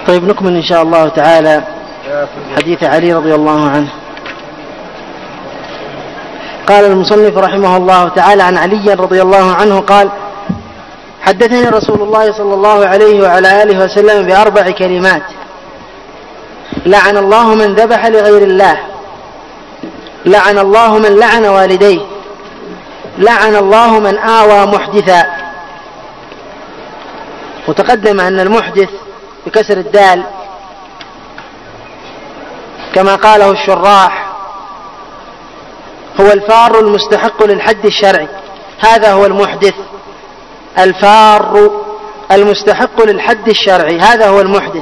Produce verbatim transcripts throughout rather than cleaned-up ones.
طيب نكمل إن شاء الله تعالى حديث علي رضي الله عنه. قال المصنف رحمه الله تعالى عن علي رضي الله عنه قال: حدثني رسول الله صلى الله عليه وعلى آله وسلم بأربع كلمات: لعن الله من ذبح لغير الله، لعن الله من لعن والديه، لعن الله من آوى محدثا. وتقدم أن المحدث بكسر الدال كما قاله الشراح هو الفار المستحق للحد الشرعي، هذا هو المحدث، الفار المستحق للحد الشرعي هذا هو المحدث.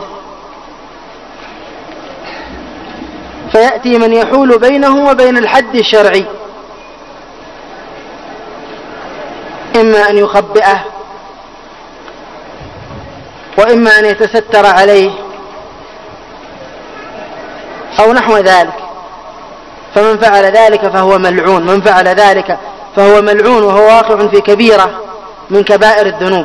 فيأتي من يحول بينه وبين الحد الشرعي، إما أن يخبئه وإما أن يتستر عليه أو نحو ذلك، فمن فعل ذلك فهو ملعون، من فعل ذلك فهو ملعون وهو واقع في كبيرة من كبائر الذنوب.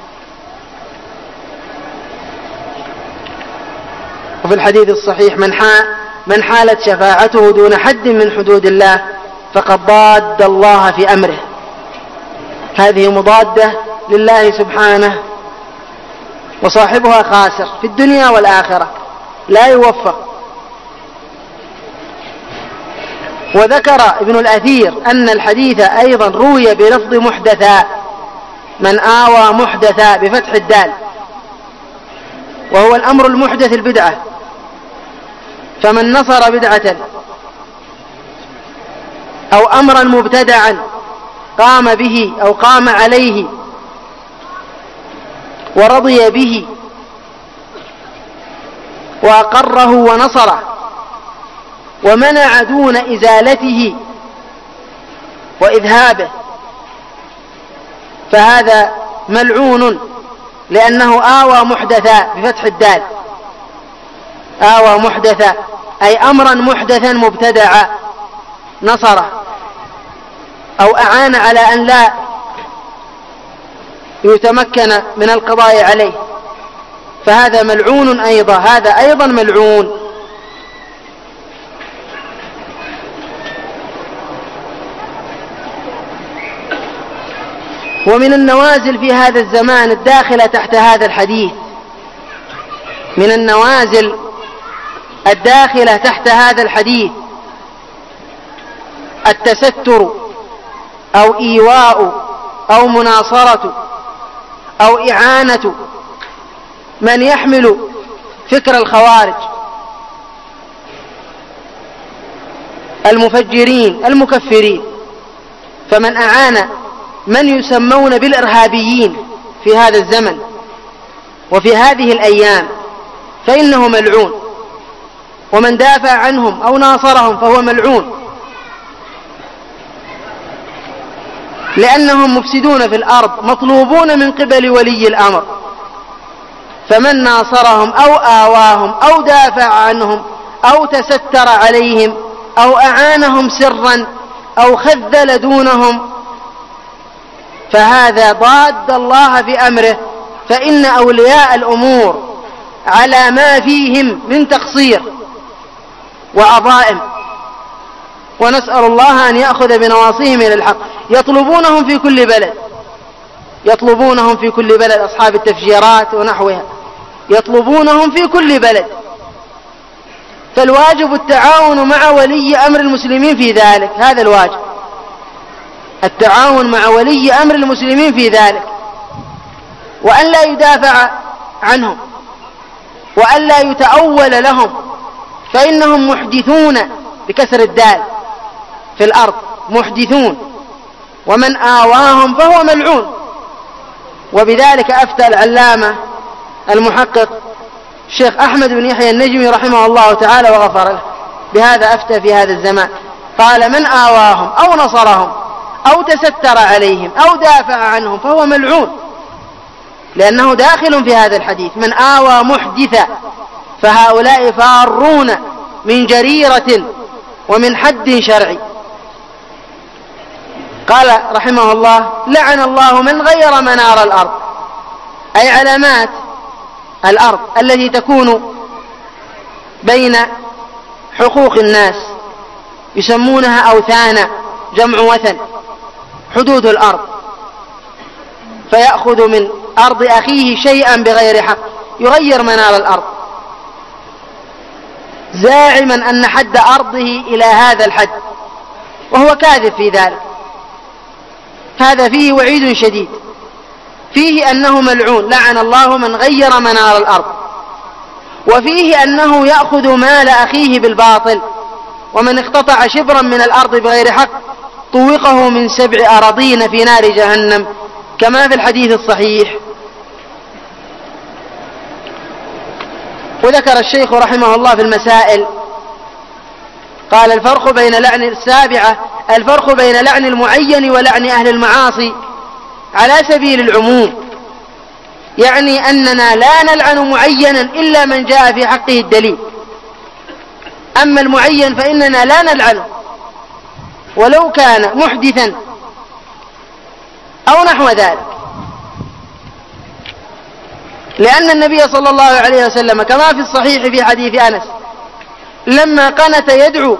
وفي الحديث الصحيح: من من حالت شفاعته دون حد من حدود الله فقد ضاد الله في أمره. هذه مضادة لله سبحانه، وصاحبها خاسر في الدنيا والآخرة، لا يوفق. وذكر ابن الأثير أن الحديث أيضا روي بلفظ محدثا، من آوى محدثا بفتح الدال، وهو الأمر المحدث البدعة. فمن نصر بدعة أو أمرا مبتدعا قام به أو قام عليه ورضي به وأقره ونصره ومنع دون إزالته وإذهابه فهذا ملعون، لأنه آوى محدثا بفتح الدال، آوى محدثا أي أمرا محدثا مبتدعا نصره أو أعان على أن لا يتمكن من القضاء عليه، فهذا ملعون أيضا، هذا أيضا ملعون. ومن النوازل في هذا الزمان الداخلة تحت هذا الحديث، من النوازل الداخلة تحت هذا الحديث التستر أو إيواء أو مناصرة أو إعانة من يحمل فكر الخوارج المفجرين المكفرين. فمن أعان من يسمون بالإرهابيين في هذا الزمن وفي هذه الأيام فإنه ملعون، ومن دافع عنهم أو ناصرهم فهو ملعون، لأنهم مفسدون في الأرض مطلوبون من قبل ولي الأمر. فمن ناصرهم أو آواهم أو دافع عنهم أو تستر عليهم أو أعانهم سرا أو خذل دونهم فهذا ضاد الله في أمره، فإن أولياء الأمور على ما فيهم من تقصير وعظائم، ونسأل الله أن يأخذ بنواصيهم إلى الحق. يطلبونهم في كل بلد، يطلبونهم في كل بلد، أصحاب التفجيرات ونحوها يطلبونهم في كل بلد. فالواجب التعاون مع ولي أمر المسلمين في ذلك، هذا الواجب، التعاون مع ولي أمر المسلمين في ذلك، وأن لا يدافع عنهم وأن لا يتأول لهم، فإنهم محدثون بكسر الدال في الأرض، محدثون، ومن آواهم فهو ملعون. وبذلك أفتى العلامة المحقق الشيخ أحمد بن يحيى النجمي رحمه الله تعالى وغفر له، بهذا أفتى في هذا الزمان، قال: من آواهم أو نصرهم أو تستر عليهم أو دافع عنهم فهو ملعون، لأنه داخل في هذا الحديث. من آوى محدثا فهؤلاء فارون من جريرة ومن حد شرعي. قال رحمه الله: لعن الله من غير منار الأرض، أي علامات الأرض التي تكون بين حقوق الناس يسمونها أوثانا، جمع وثن، حدود الأرض، فيأخذ من أرض أخيه شيئا بغير حق، يغير منار الأرض زاعما أن حد أرضه إلى هذا الحد، وهو كاذب في ذلك. هذا فيه وعيد شديد، فيه أنه ملعون، لعن الله من غير منار الأرض، وفيه أنه يأخذ مال أخيه بالباطل، ومن اقتطع شبرا من الأرض بغير حق طوقه من سبع أراضين في نار جهنم، كما في الحديث الصحيح. وذكر الشيخ رحمه الله في المسائل، قال الفرق بين لعن السابعة الفرق بين لعن المعين ولعن أهل المعاصي على سبيل العموم، يعني أننا لا نلعن معينا إلا من جاء في حقه الدليل، أما المعين فإننا لا نلعنه ولو كان محدثا أو نحو ذلك، لأن النبي صلى الله عليه وسلم كما في الصحيح في حديث أنس لما قنت يدعو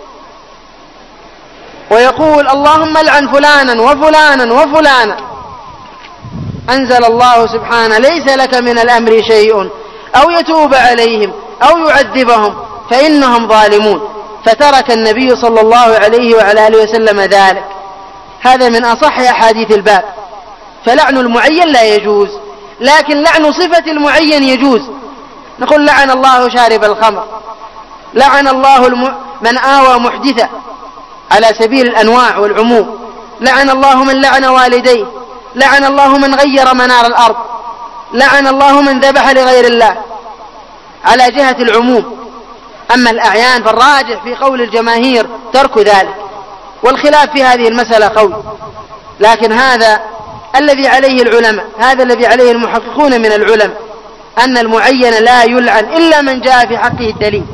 ويقول اللهم العن فلانا وفلانا وفلانا، أنزل الله سبحانه ليس لك من الأمر شيء أو يتوب عليهم أو يعذبهم فإنهم ظالمون، فترك النبي صلى الله عليه وعلى آله وسلم ذلك. هذا من أصح أحاديث الباب. فلعن المعين لا يجوز، لكن لعن صفة المعين يجوز. نقول لعن الله شارب الخمر، لعن الله الم... من آوى محدثا على سبيل الأنواع والعموم، لعن الله من لعن والديه، لعن الله من غير منار الأرض، لعن الله من ذبح لغير الله، على جهة العموم. أما الأعيان فالراجح في قول الجماهير ترك ذلك، والخلاف في هذه المسألة قول، لكن هذا الذي عليه العلماء، هذا الذي عليه المحققون من العلماء، أن المعين لا يلعن إلا من جاء في حقه الدليل.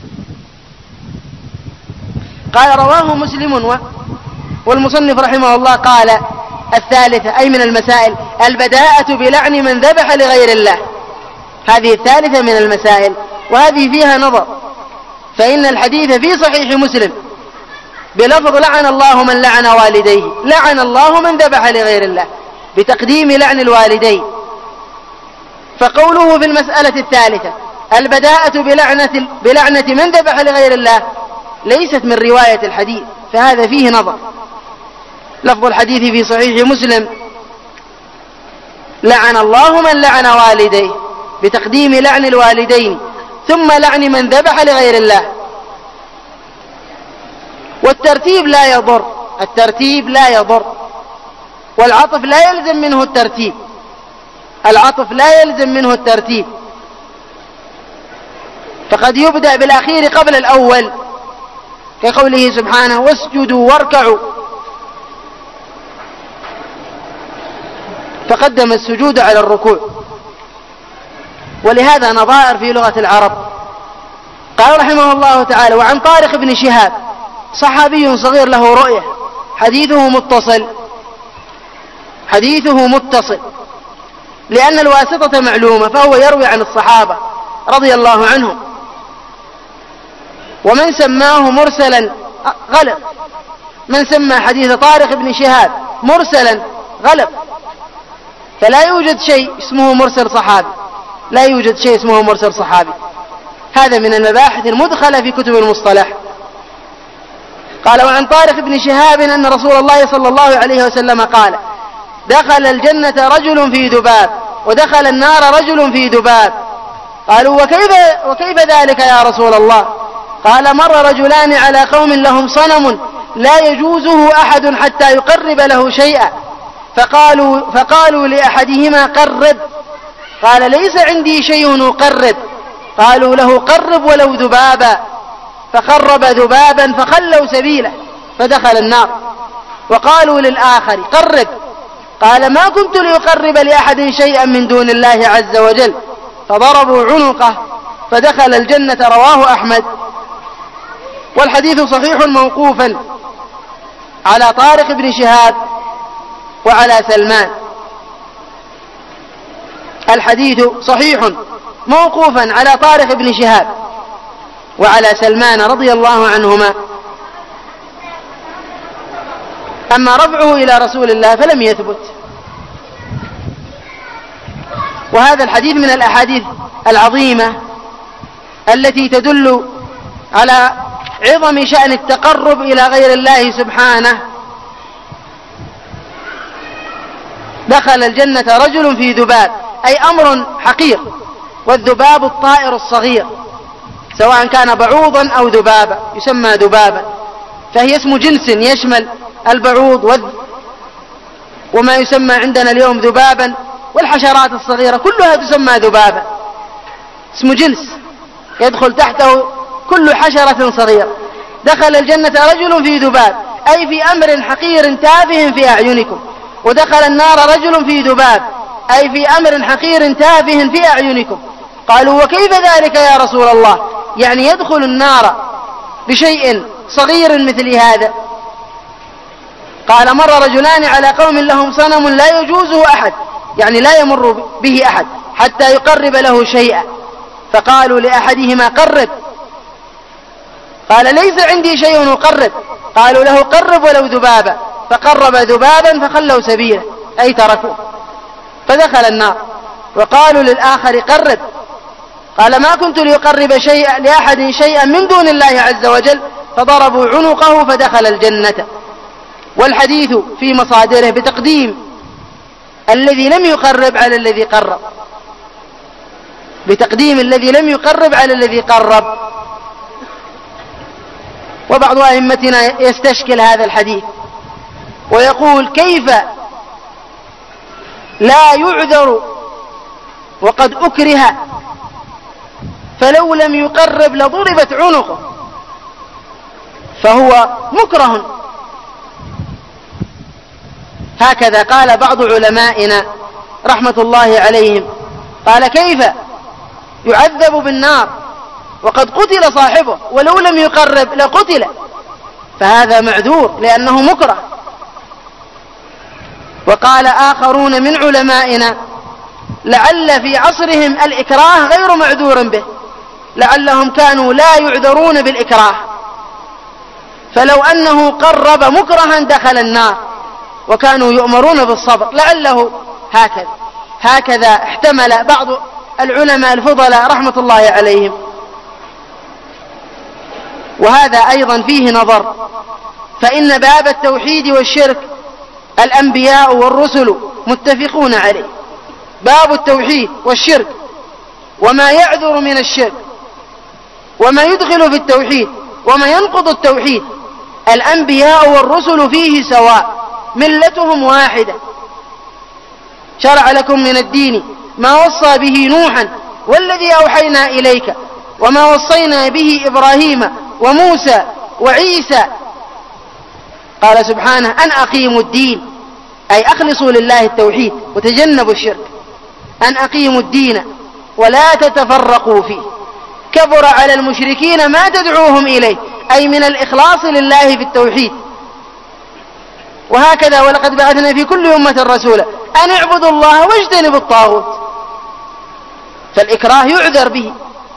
قال رواه مسلم، والمصنف رحمه الله قال الثالثة أي من المسائل البداءة بلعن من ذبح لغير الله، هذه الثالثة من المسائل، وهذه فيها نظر، فإن الحديث في صحيح مسلم بلفظ لعن الله من لعن والديه، لعن الله من ذبح لغير الله، بتقديم لعن الوالدين. فقوله في المسألة الثالثة البداءة بلعنة, بلعنة من ذبح لغير الله ليست من رواية الحديث، فهذا فيه نظر. لفظ الحديث في صحيح مسلم لعن الله من لعن والديه، بتقديم لعن الوالدين ثم لعن من ذبح لغير الله، والترتيب لا يضر، الترتيب لا يضر، والعطف لا يلزم منه الترتيب، العطف لا يلزم منه الترتيب، فقد يبدأ بالأخير قبل الأول، كقوله سبحانه واسجدوا واركعوا، فقدم السجود على الركوع. ولهذا نظائر في لغة العرب. قال رحمه الله تعالى وعن طارق بن شهاب صحابي صغير له رؤية، حديثه متصل، حديثه متصل لأن الواسطة معلومة، فهو يروي عن الصحابة رضي الله عنهم، ومن سماه مرسلا غلط، من سمى حديث طارق بن شهاب مرسلا غلط، فلا يوجد شيء اسمه مرسل صحابي، لا يوجد شيء اسمه مرسل صحابي، هذا من المباحث المدخلة في كتب المصطلح. قال وعن طارق بن شهاب أن رسول الله صلى الله عليه وسلم قال دخل الجنة رجل في ذباب ودخل النار رجل في ذباب، قالوا وكيف, وكيف ذلك يا رسول الله؟ قال مر رجلان على قوم لهم صنم لا يجوزه أحد حتى يقرب له شيئا، فقالوا, فقالوا لأحدهما قرب، قال ليس عندي شيء أقرب، قالوا له قرب ولو ذبابا، فقرب ذبابا فخلوا سبيله فدخل النار. وقالوا للآخر قرب، قال ما كنت ليقرب لأحد شيئا من دون الله عز وجل، فضربوا عنقه فدخل الجنة. رواه أحمد. والحديث صحيح موقوفا على طارق بن شهاب وعلى سلمان، الحديث صحيح موقوفا على طارق بن شهاب وعلى سلمان رضي الله عنهما، أما رفعه إلى رسول الله فلم يثبت. وهذا الحديث من الأحاديث العظيمة التي تدل على عظم شأن التقرب إلى غير الله سبحانه. دخل الجنة رجل في ذباب، أي أمر حقير، والذباب الطائر الصغير سواء كان بعوضا أو ذبابا يسمى ذبابا، فهي اسم جنس يشمل البعوض والذ وما يسمى عندنا اليوم ذبابا، والحشرات الصغيرة كلها تسمى ذبابا، اسم جنس يدخل تحته كل حشرة صغيرة. دخل الجنة رجل في ذباب، أي في أمر حقير تافه في أعينكم. ودخل النار رجل في ذباب، أي في أمر حقير تافه في أعينكم. قالوا وكيف ذلك يا رسول الله؟ يعني يدخل النار بشيء صغير مثل هذا؟ قال مر رجلان على قوم لهم صنم لا يجوزه أحد، يعني لا يمر به أحد حتى يقرب له شيئا، فقالوا لأحدهما قرب، قال ليس عندي شيء أقرب، قالوا له قرب ولو ذبابا، فقرب ذبابا فخلوا سبيله، أي تركوه فدخل النار. وقالوا للآخر قرب، قال ما كنت ليقرب شيئا لأحد شيئا من دون الله عز وجل، فضربوا عنقه فدخل الجنة. والحديث في مصادره بتقديم الذي لم يقرب على الذي قرب، بتقديم الذي لم يقرب على الذي قرب. وبعض أئمتنا يستشكل هذا الحديث ويقول كيف لا يعذر وقد أكره، فلو لم يقرب لضربت عنقه، فهو مكره. هكذا قال بعض علمائنا رحمة الله عليهم، قال كيف يعذب بالنار وقد قتل صاحبه، ولو لم يقرب لقتل، فهذا معذور لأنه مكره. وقال آخرون من علمائنا لعل في عصرهم الإكراه غير معذور به، لعلهم كانوا لا يعذرون بالإكراه، فلو أنه قرب مكرها دخل النار وكانوا يؤمرون بالصبر، لعله هكذا هكذا احتمل بعض العلماء الفضلاء رحمة الله عليهم. وهذا أيضا فيه نظر، فإن باب التوحيد والشرك الأنبياء والرسل متفقون عليه، باب التوحيد والشرك وما يعذر من الشرك وما يدخل في التوحيد وما ينقض التوحيد، الأنبياء والرسل فيه سواء، ملتهم واحدة. شرع لكم من الدين ما وصى به نوحا والذي أوحينا إليك وما وصينا به إبراهيم وموسى وعيسى. قال سبحانه أن أقيموا الدين، أي أخلصوا لله التوحيد وتجنبوا الشرك، أن أقيموا الدين ولا تتفرقوا فيه، كبر على المشركين ما تدعوهم إليه، أي من الإخلاص لله في التوحيد. وهكذا ولقد بعثنا في كل أمة رسولا أن اعبدوا الله واجتنبوا الطاغوت، فالإكراه يعذر به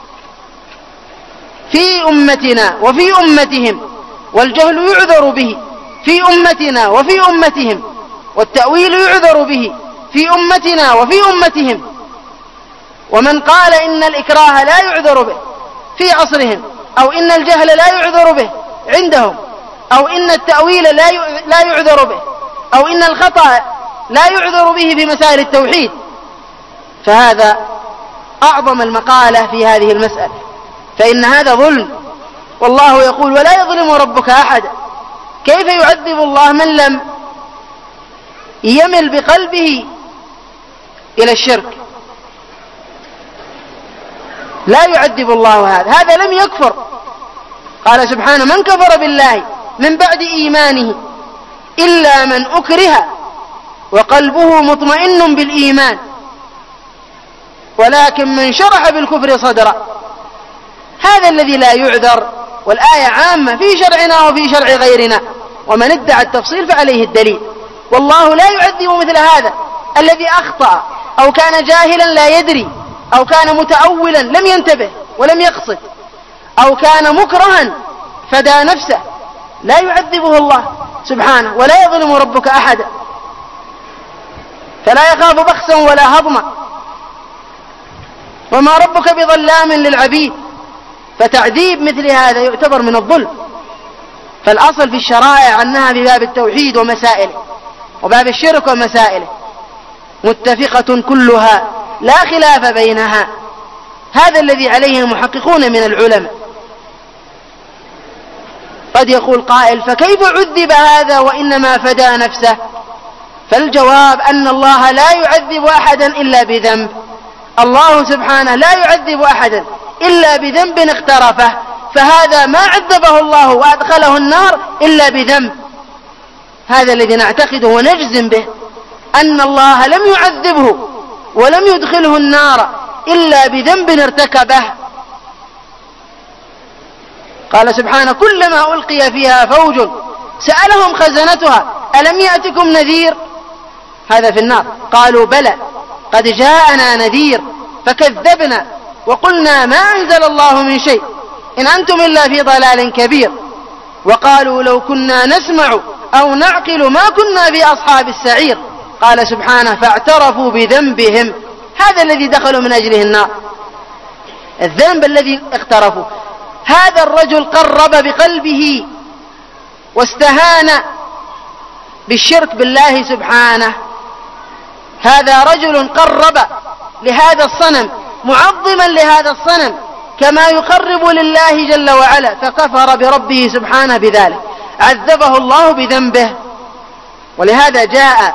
في أمتنا وفي أمتهم، والجهل يعذر به في أمتنا وفي أمتهم، والتأويل يعذر به في أمتنا وفي أمتهم. ومن قال إن الإكراه لا يعذر به في عصرهم، أو إن الجهل لا يعذر به عندهم، أو إن التأويل لا يعذر به، أو إن الخطأ لا يعذر به في مسائل التوحيد، فهذا أعظم المقالة في هذه المسألة، فإن هذا ظلم. والله يقول ولا يظلم ربك أحد. كيف يعذب الله من لم يمل بقلبه إلى الشرك؟ لا يعذب الله هذا، هذا لم يكفر. قال سبحانه من كفر بالله من بعد إيمانه إلا من أكره وقلبه مطمئن بالإيمان ولكن من شرح بالكفر صدرا، هذا الذي لا يعذر. والآية عامة في شرعنا وفي شرع غيرنا، ومن ادعى التفصيل فعليه الدليل. والله لا يعذب مثل هذا الذي أخطأ أو كان جاهلا لا يدري أو كان متأولا لم ينتبه ولم يقصد، أو كان مكرها فدى نفسه، لا يعذبه الله سبحانه، ولا يظلم ربك أحدا، فلا يخاف بخسا ولا هضما، وما ربك بظلام للعبيد. فتعذيب مثل هذا يعتبر من الظلم. فالأصل في الشرائع أنها بباب التوحيد ومسائله، وباب الشرك ومسائله متفقة كلها لا خلاف بينها. هذا الذي عليه المحققون من العلماء. قد يقول قائل: فكيف عذب هذا وإنما فدى نفسه؟ فالجواب أن الله لا يعذب أحدا إلا بذنب. الله سبحانه لا يعذب أحدا إلا بذنب اقترفه، فهذا ما عذبه الله وأدخله النار إلا بذنب. هذا الذي نعتقده ونجزم به، أن الله لم يعذبه ولم يدخله النار إلا بذنب ارتكبه. قال سبحانه: كلما ألقي فيها فوج سألهم خزنتها ألم يأتكم نذير؟ هذا في النار. قالوا: بلى قد جاءنا نذير فكذبنا وقلنا ما أنزل الله من شيء إن أنتم إلا في ضلال كبير. وقالوا: لو كنا نسمع أو نعقل ما كنا في أصحاب السعير. قال سبحانه: فاعترفوا بذنبهم. هذا الذي دخلوا من أجله النار، الذنب الذي اقترفوا. هذا الرجل قرب بقلبه واستهان بالشرك بالله سبحانه. هذا رجل قرب لهذا الصنم معظما لهذا الصنم كما يقرب لله جل وعلا، فكفر بربه سبحانه بذلك، عذبه الله بذنبه. ولهذا جاء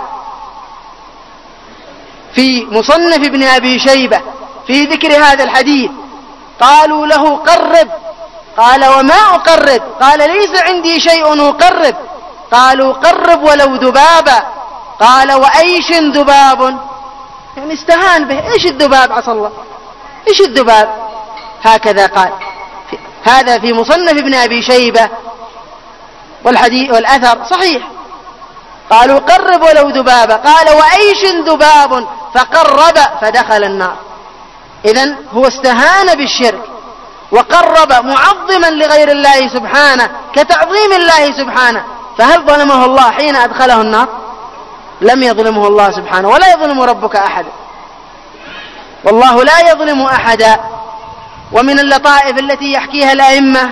في مصنف ابن أبي شيبة في ذكر هذا الحديث، قالوا له: قرب. قال: وما أقرب؟ قال: ليس عندي شيء أقرب. قالوا: قرب ولو ذبابا. قال: وأيش ذباب؟ يعني استهان به. إيش الذباب عسى الله؟ إيش الذباب؟ هكذا قال. هذا في مصنف ابن أبي شيبة، والحديث والأثر صحيح. قالوا: قرب ولو ذبابا. قال: وأيش ذباب؟ فقرب فدخل النار. إذن هو استهان بالشرك وقرب معظما لغير الله سبحانه كتعظيم الله سبحانه، فهل ظلمه الله حين أدخله النار؟ لم يظلمه الله سبحانه، ولا يظلم ربك أحدا، والله لا يظلم أحدا. ومن اللطائف التي يحكيها الأئمة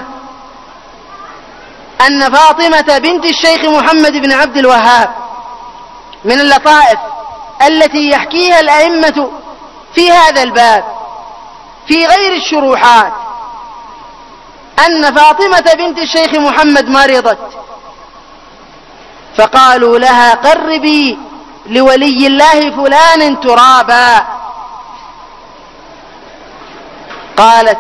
أن فاطمة بنت الشيخ محمد بن عبد الوهاب، من اللطائف التي يحكيها الأئمة في هذا الباب في غير الشروحات، أن فاطمة بنت الشيخ محمد مرضت، فقالوا لها: قربي لولي الله فلان ترابا. قالت: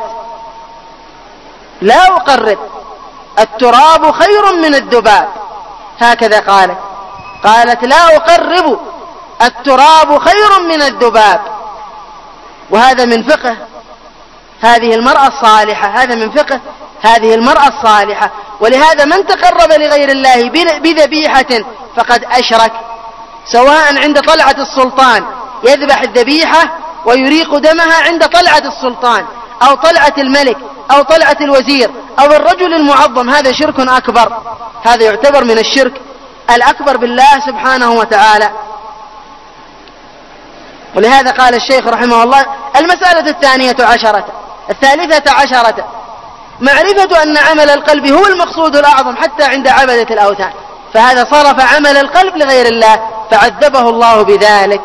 لا أقرب، التراب خير من الذباب. هكذا قالت. قالت: لا أقرب، التراب خير من الذباب. وهذا من فقه هذه المرأة الصالحة، هذا من فقه هذه المرأة الصالحة. ولهذا من تقرب لغير الله بذبيحة فقد أشرك، سواء عند طلعة السلطان يذبح الذبيحة ويريق دمها عند طلعة السلطان، أو طلعة الملك، أو طلعة الوزير، أو الرجل المعظم، هذا شرك أكبر. هذا يعتبر من الشرك الأكبر بالله سبحانه وتعالى. ولهذا قال الشيخ رحمه الله: المسألة الثانية عشرة الثالثة عشرة معرفة أن عمل القلب هو المقصود الأعظم حتى عند عبدة الأوثان، فهذا صرف عمل القلب لغير الله فعذبه الله بذلك.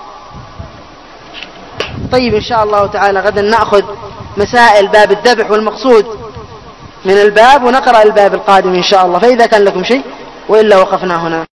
طيب، إن شاء الله تعالى غدا نأخذ مسائل باب الذبح والمقصود من الباب، ونقرأ الباب القادم إن شاء الله، فإذا كان لكم شيء، وإلا وقفنا هنا.